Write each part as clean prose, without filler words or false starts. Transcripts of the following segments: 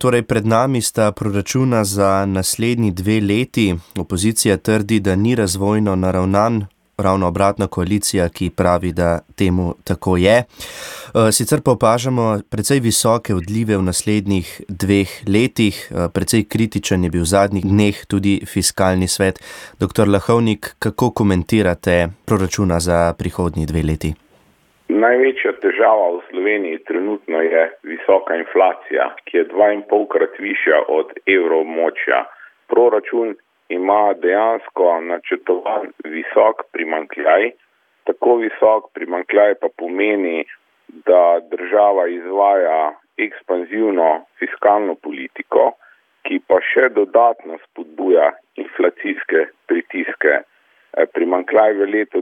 Torej, pred nami sta proračuna za naslednji 2 leti. Opozicija trdi, da ni razvojno naravnan, ravno obratna koalicija, ki pravi, da temu tako je. Sicer pa opažamo precej visoke odlive v naslednjih 2 letih, precej kritičen je bil v zadnjih dneh tudi Fiskalni svet. Dr. Lahovnik, kako komentirate proračuna za prihodnji 2 leti? Največja težava v Sloveniji trenutno je visoka inflacija, ki je 2,5-krat višja od evroobmočja. Proračun ima dejansko načrtovan visok primanjkljaj. Tako visok primanjkljaj pa pomeni, da država izvaja ekspanzivno fiskalno politiko, ki pa še dodatno spodbuja inflacijske pritiske. Primanjkljaj v letu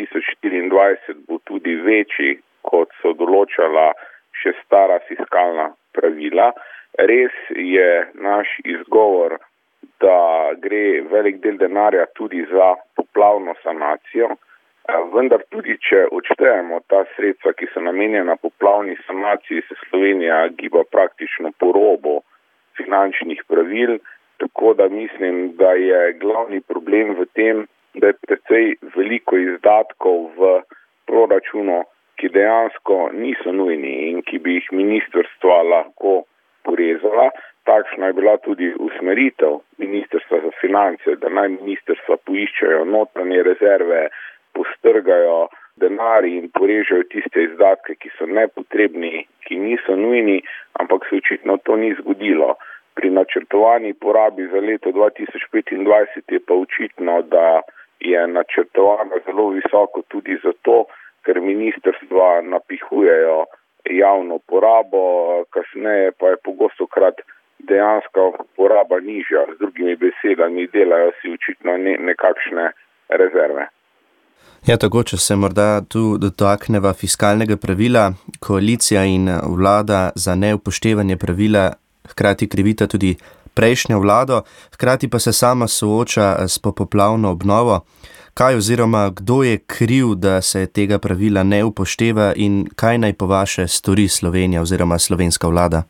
2024 bo tudi večji, kot so določala še stara fiskalna pravila. Res je naš izgovor, da gre velik del denarja tudi za poplavno sanacijo, vendar tudi če odštejemo ta sredstva, ki so namenjena poplavni sanaciji, se Slovenija giba praktično po robu finančnih pravil, tako da mislim, da je glavni problem v tem, da je precej veliko izdatkov v proračunu, ki dejansko niso nujni in ki bi jih ministrstva lahko porezala. Takšna je bila tudi usmeritev Ministrstva za finance, da naj ministrstva poiščejo notranje rezerve, postrgajo denar in porežejo tiste izdatke, ki so nepotrebni, ki niso nujni, ampak se očitno to ni zgodilo. Pri načrtovani porabi za leto 2025 je pa očitno, da je načrtovano zelo visoko tudi zato, ker ministrstva napihujejo javno porabo, kasneje pa je pogostokrat dejanska poraba nižja. Z drugimi besedami delajo si očitno nekakšne rezerve. Ja, tako, če se morda tu dotakneva fiskalnega pravila, koalicija in vlada za neupoštevanje pravila hkrati krivita tudi prejšnjo vlado, hkrati pa se sama sooča s popoplavno obnovo. Kaj oziroma kdo je kriv, da se tega pravila ne upošteva in kaj naj po vaše stori Slovenija oziroma slovenska vlada?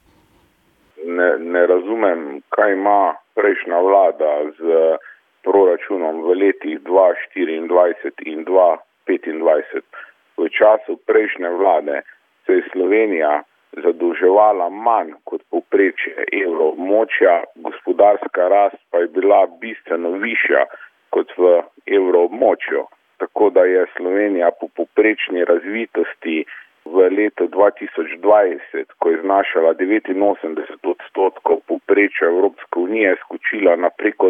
Ne razumem, kaj ima prejšnja vlada z proračunom v letih 2024 in 2025. V času prejšnje vlade se je Slovenija zadolževala manj kot povprečje evroobmočja, gospodarska rast pa je bila bistveno višja kot v evroobmočju. Tako da je Slovenija po povprečni razvitosti v letu 2020, ko je znašala 89% povprečja Evropske unije, skočila na preko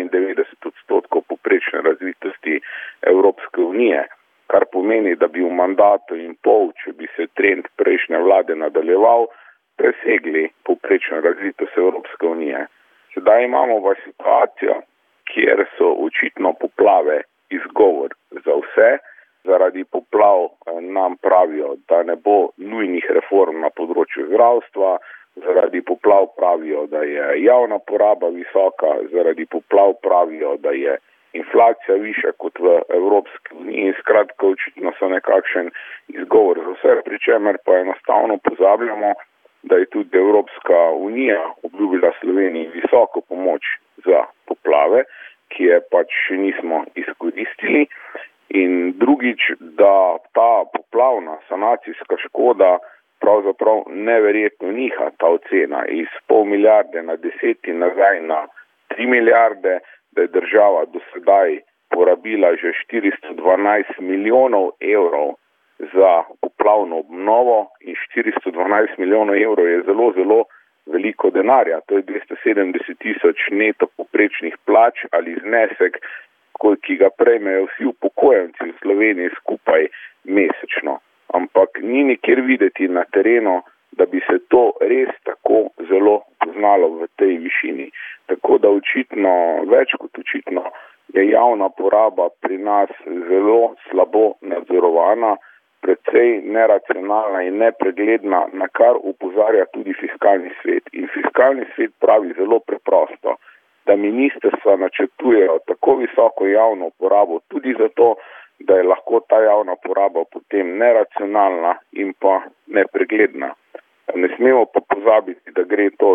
92% povprečne razvitosti Evropske unije. Kar pomeni, da bi v mandatu in pol, če bi se trend prejšnje vlade nadaljeval, presegli povprečno razvitost Evropske unije. Sedaj imamo pa situacijo, kjer so očitno poplave izgovor za vse. Zaradi poplav nam pravijo, da ne bo nujnih reform na področju zdravstva, zaradi poplav pravijo, da je javna poraba visoka, zaradi poplav pravijo, da je inflacija višja kot v Evropski uniji. Skratka, očitno so nekakšen izgovor za vse, pri čemer pa enostavno pozabljamo, da je tudi Evropska unija obljubila Sloveniji visoko pomoč za poplave, ki je pač še nismo izkoristili. In drugič, da ta poplavna sanacijska škoda pravzaprav neverjetno niha, ta ocena iz pol milijarde na 10 in nazaj na 3 milijarde, da je država do sedaj porabila že 412 milijonov evrov za poplavno obnovo in 412 milijonov evrov je zelo, zelo veliko denarja. To je 270 tisoč neto povprečnih plač ali znesek, ki ga prejmejo vsi upokojenci v Sloveniji skupaj mesečno. Ampak ni nikjer videti na terenu, da bi se to res tako zelo poznalo v tej višini. Tako da očitno, več kot očitno, je javna poraba pri nas zelo slabo nadzorovana, precej neracionalna in nepregledna, na kar opozarja tudi Fiskalni svet. In Fiskalni svet pravi zelo preprosto, da ministrstva načrtujejo tako visoko javno porabo tudi zato, da je lahko ta javna poraba potem neracionalna in pa nepregledna. Ne smemo pa pozabiti, da gre to za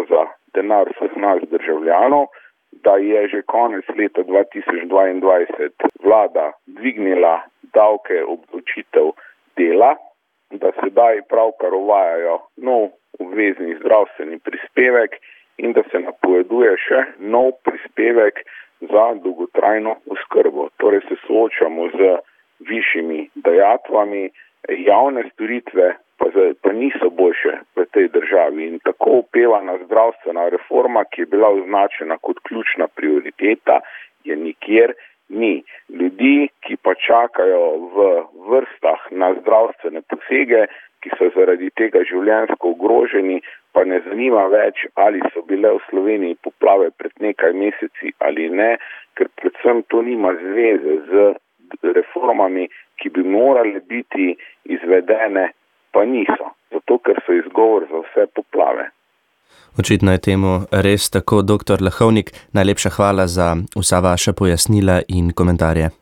denar vseh nas državljanov, da je že konec leta 2022 vlada dvignila davke obdavčitev dela, da sedaj pravkar uvajajo nov obvezni zdravstveni prispevek in da se napoveduje še nov prispevek za dolgotrajno oskrbo. Torej se soočamo z višjimi dajatvami, javne storitve pa niso boljše v tej državi in tako opevana zdravstvena reforma, ki je bila označena kot ključna prioriteta, je nikjer ni. Ljudi, ki pa čakajo v vrstah na zdravstvene posege, ki so zaradi tega življenjsko ogroženi, pa ne zanima več, ali so bile v Sloveniji poplave pred nekaj meseci ali ne, ker predvsem to nima zveze z reformami, ki bi morale biti izvedene, pa niso, zato ker so izgovor za vse poplave. Očitno je temu res tako, dr. Lahovnik. Najlepša hvala za vsa vaša pojasnila in komentarje.